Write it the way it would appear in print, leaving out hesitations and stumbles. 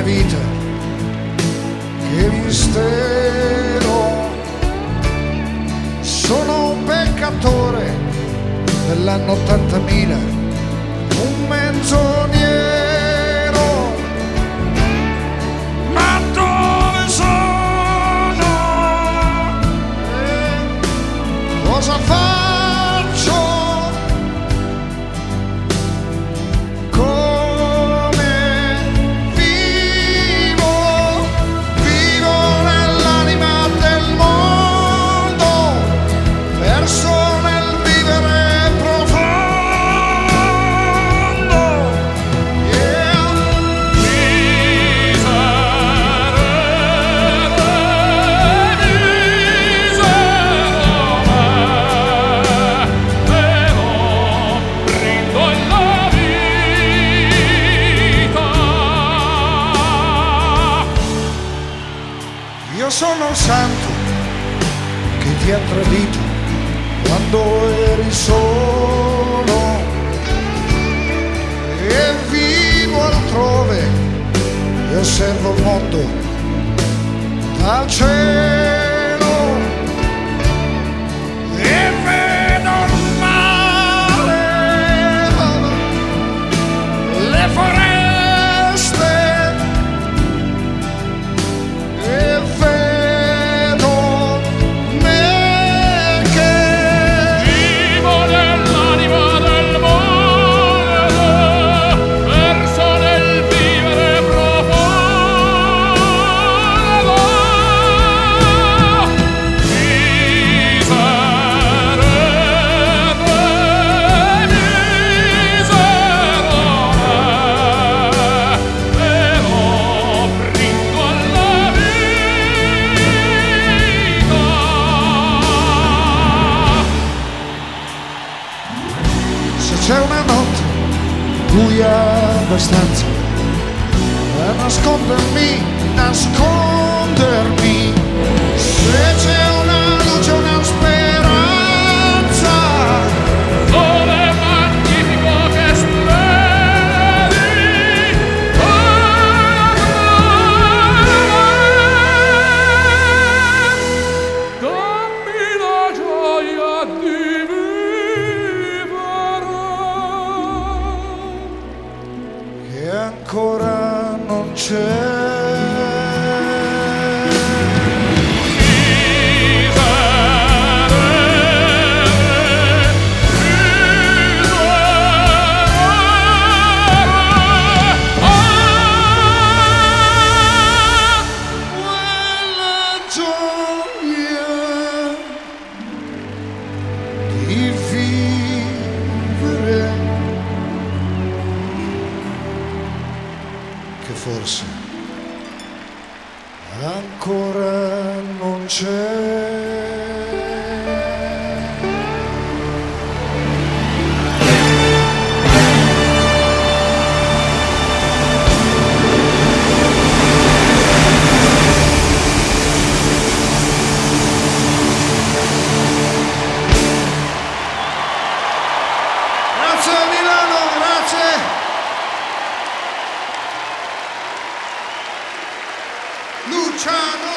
mia vita che mistero. Sono un peccatore dell'anno 80.000, un menzognero. Ma dove sono? Cosa faccio? Come vivo? Vivo nell'anima del mondo, perso nel vivere profondo. Yeah. Io sono il santo che ti ha tradito quando eri solo e vivo altrove e osservo il mondo dal cielo e vedo il mare, le foreste e vedo me che Vivo nell'anima del mondo, perso nel vivere profondo. se c'è una notte buia abbastanza da nascondermi, se c'è una luce, una speranza, Sole magnifico che splendi, dammi la gioia di vivere. che ancora non c'è. Quella gioia di vivere che forse ancora non c'è. Grazie Milano, grazie. Luciano